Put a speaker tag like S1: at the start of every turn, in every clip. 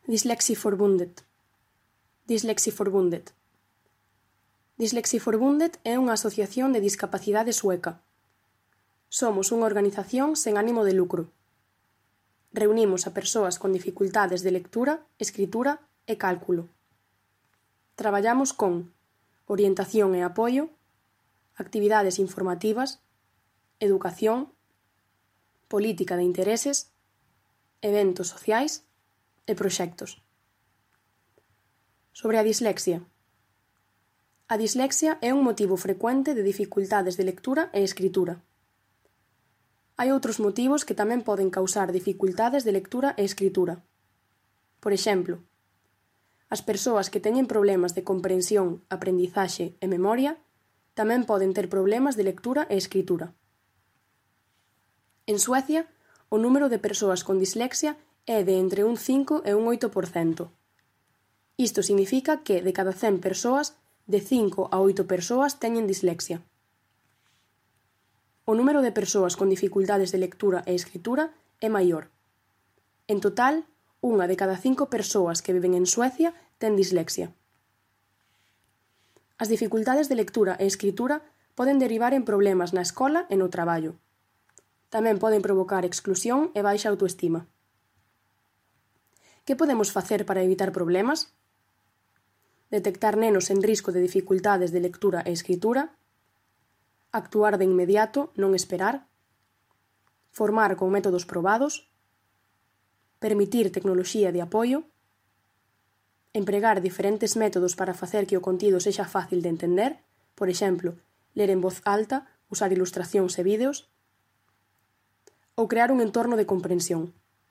S1: Dyslexiforbundet. Dyslexiforbundet. Dyslexiforbundet é unha asociación de discapacidade sueca. Somos unha organización sen ánimo de lucro. Reunimos a persoas con dificultades de lectura, escritura e cálculo. Traballamos con orientación e apoio, actividades informativas, educación, política de intereses, eventos sociais e proxectos. Sobre a dislexia. A dislexia é un motivo frecuente de dificultades de lectura e escritura. Hai outros motivos que tamén poden causar dificultades de lectura e escritura. Por exemplo, as persoas que teñen problemas de comprensión, aprendizaxe e memoria tamén poden ter problemas de lectura e escritura. En Suecia, o número de persoas con dislexia é de entre un 5 e un 8%. Isto significa que, de cada 100 persoas, de 5 a 8 persoas teñen dislexia. O número de persoas con dificultades de lectura e escritura é maior. En total, unha de cada 5 persoas que viven en Suecia ten dislexia. As dificultades de lectura e escritura poden derivar en problemas na escola e no traballo. Tamén poden provocar exclusión e baixa autoestima. Que podemos facer para evitar problemas? Detectar nenos en risco de dificultades de lectura e escritura, actuar de inmediato, non esperar, formar con métodos probados, permitir tecnoloxía de apoio, empregar diferentes métodos para facer que o contido sexa fácil de entender, por exemplo, ler en voz alta, usar ilustracións e vídeos, ou crear un entorno de comprensión.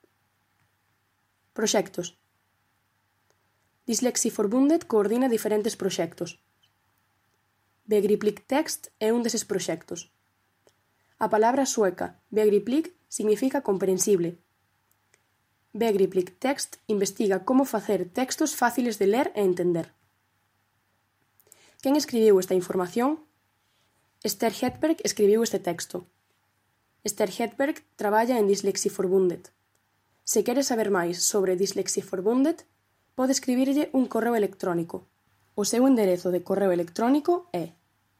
S1: Proxectos. Dyslexiforbundet coordina diferentes proxectos. Begriplig Text é un deses proxectos. A palabra sueca begriplig significa comprensible. Begriplig Text investiga como facer textos fáciles de ler e entender. Quen escribiu esta información? Esther Hedberg escribiu este texto. Esther Hedberg traballa en Dyslexiforbundet. Se quere saber máis sobre Dyslexiforbundet, pode escribirlle un correo electrónico. O seu enderezo de correo electrónico é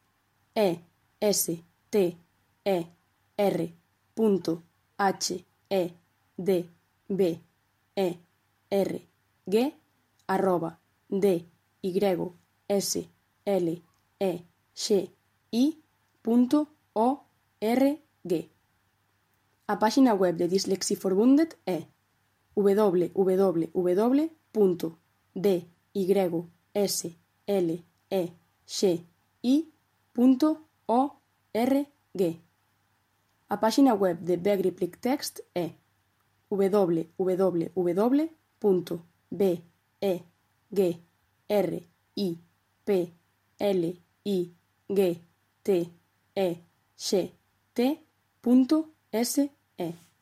S1: estherhedberg@dyslegxi.org. A páxina web de Dyslexiforbundet é www.dyslegxi.org. A páxina web de Begriplig Text é www.begripligtext.se.